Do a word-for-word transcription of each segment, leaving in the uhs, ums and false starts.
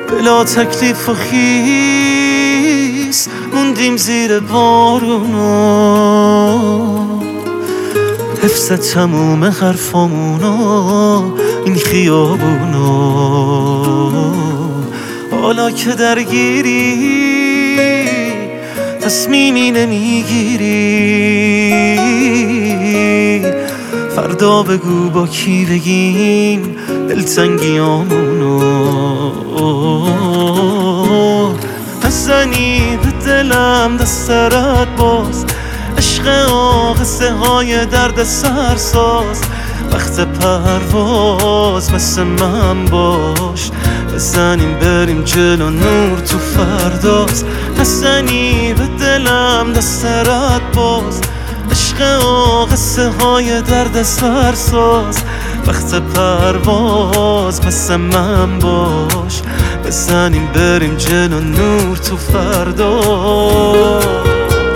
بلا تکلیف و خیس موندیم زیر بارونا، حفظ تموم حرفامونا این خیابونا. حالا که درگیری تصمیمی نمیگیری، فردا بگو با کی بگیم دلتنگیامونو. نزنی به دلم دسترت باز، عشق آقصه های درد سرساز. وقت پرواز مثل من باش، بزنیم بریم جلو نور تو فرداست. نزنی به دلم دسترت باز، عشق آقصه های درد سرساز. وقت پرواز مثل من باش، بزنیم بریم جلو نور تو فرداست.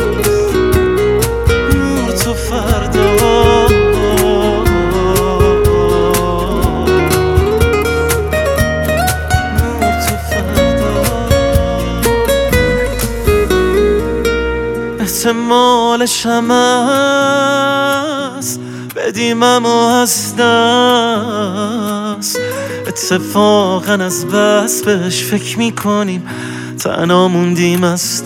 احتمالش هم هست بدیم اما از دست. اتفاقا از بس بهش فکر میکنیم تنها موندیم از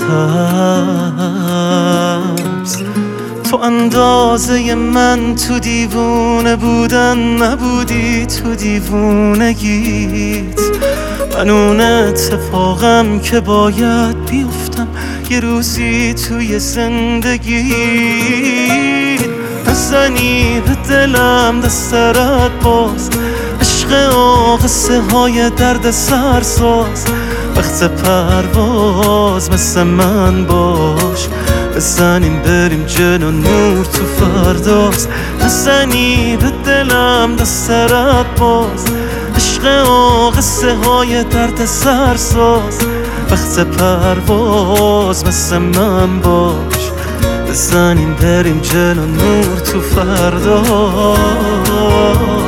ترس. تو اندازه من تو دیوونه بودن نبودی، تو دیوونگیت من اون اتفاقم که باید بیفتم یه روزی توی زندگیت. نزنی به دلم دسترت باز، عشق آقصه های درد سرساز. وقت پرواز مثل من باش، بزنیم بریم جلو نور تو فرداست. نزنی به دلم دسترت باز، عشق آقصه های درد سرساز. وقت پرواز مثل من باش، بزنیم بریم جلو نور تو فرداست.